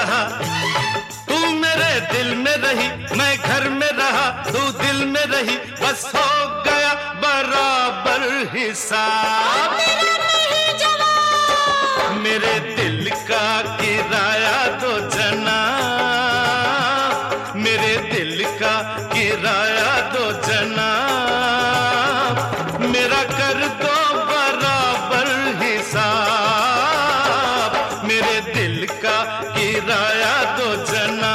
रहा, तू मेरे दिल में रही, मैं घर में रहा, तू दिल में रही, बस हो गया बराबर हिसाब। मेरे दिल का किराया दो जना, मेरे दिल का किराया दो जना, मेरा कर दो बराबर हिसाब, मेरे दिल का किराया दो जना।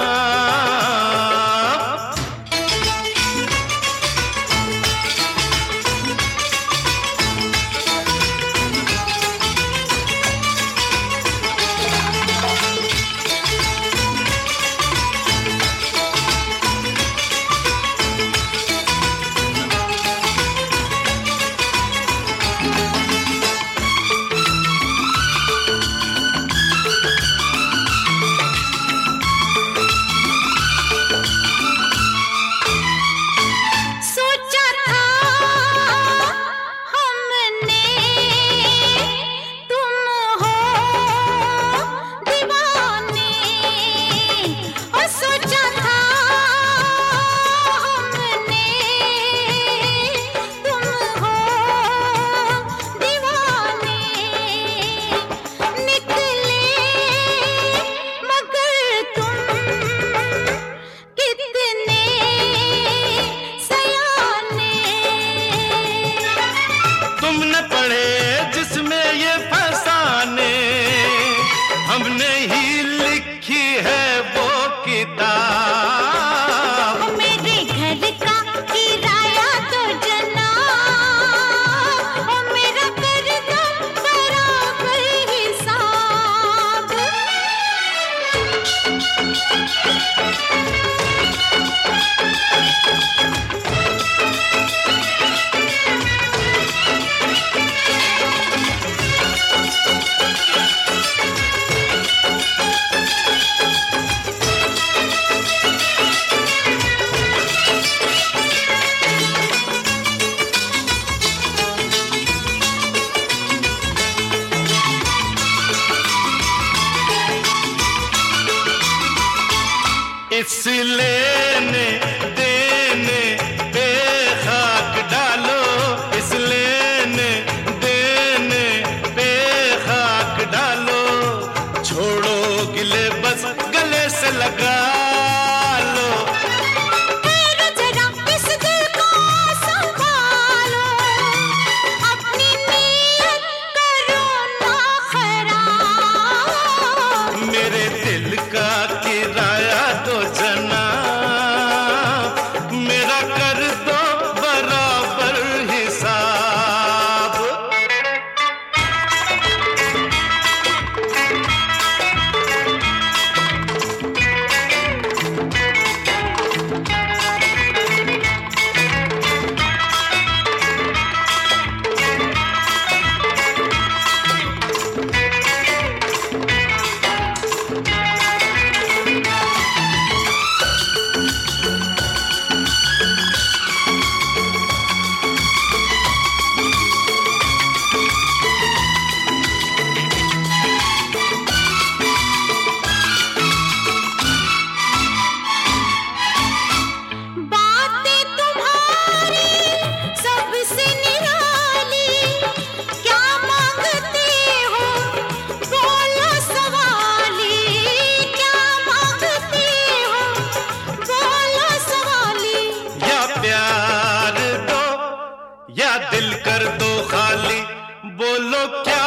तुमने पढ़े जिसमें ये फसाने, हमने ही लिखी है वो किताब। मेरे घर का किराया दो जना, मेरा कर दो बराबर हिसाब। इस लेने देने पे खाक डालो, इस लेने देने पे खाक डालो, छोड़ो गिले बस गले से लगा लो। ठहरो जरा इस दिल को संभालो, अपनी नीयत करो ना खराब। मेरे दिल का किराया दो जना, मेरा कर दो बराबर हिसाब। या दिल कर दो खाली, बोलो क्या